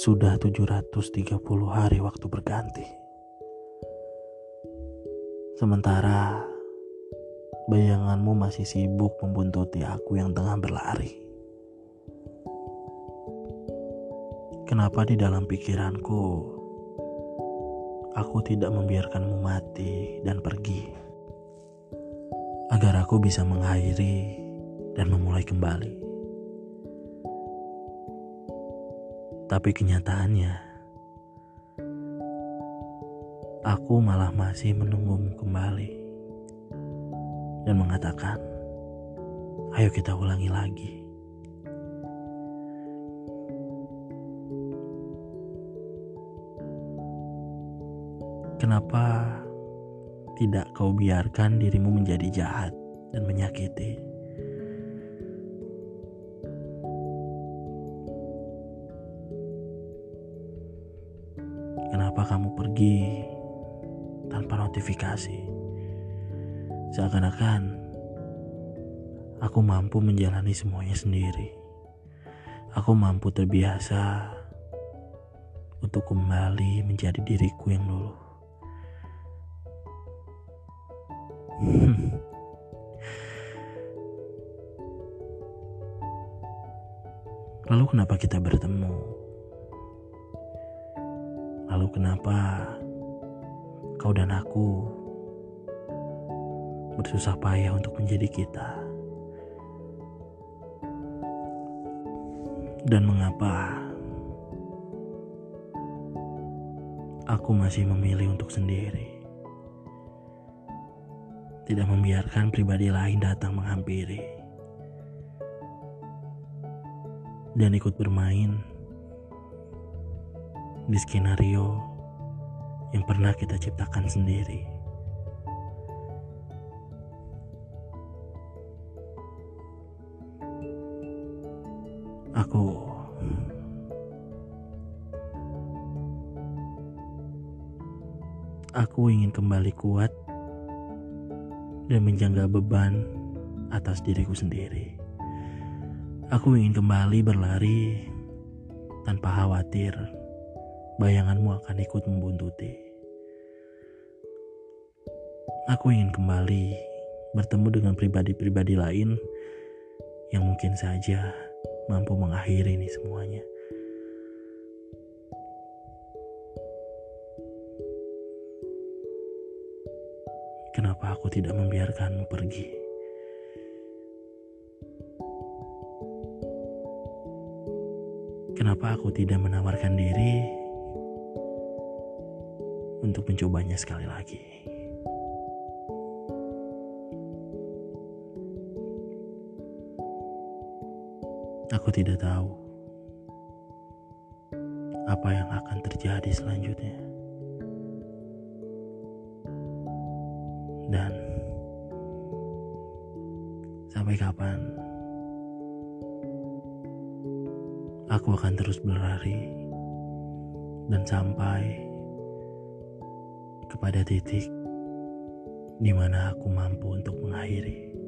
Sudah 730 hari waktu berganti. Sementara bayanganmu masih sibuk membuntuti aku yang tengah berlari. Kenapa di dalam pikiranku aku tidak membiarkanmu mati dan pergi, agar aku bisa mengakhiri dan memulai kembali. Tapi kenyataannya, aku malah masih menunggumu kembali dan mengatakan, ayo kita ulangi lagi. Kenapa tidak kau biarkan dirimu menjadi jahat dan menyakiti? Kenapa kamu pergi tanpa notifikasi? Seakan-akan aku mampu menjalani semuanya sendiri. Aku mampu terbiasa untuk kembali menjadi diriku yang dulu. Lalu kenapa kita bertemu? Lalu kenapa kau dan aku bersusah payah untuk menjadi kita? Dan mengapa aku masih memilih untuk sendiri, tidak membiarkan pribadi lain datang menghampiri dan ikut bermain di skenario yang pernah kita ciptakan sendiri. Aku ingin kembali kuat dan menjanggal beban atas diriku sendiri. Aku ingin kembali berlari tanpa khawatir bayanganmu akan ikut membuntuti. Aku ingin kembali bertemu dengan pribadi-pribadi lain yang mungkin saja mampu mengakhiri ini semuanya. Kenapa aku tidak membiarkanmu pergi? Kenapa aku tidak menawarkan diri untuk mencobanya sekali lagi? Aku tidak tahu apa yang akan terjadi selanjutnya. Dan sampai kapan aku akan terus berlari dan sampai kepada titik di mana aku mampu untuk mengakhiri.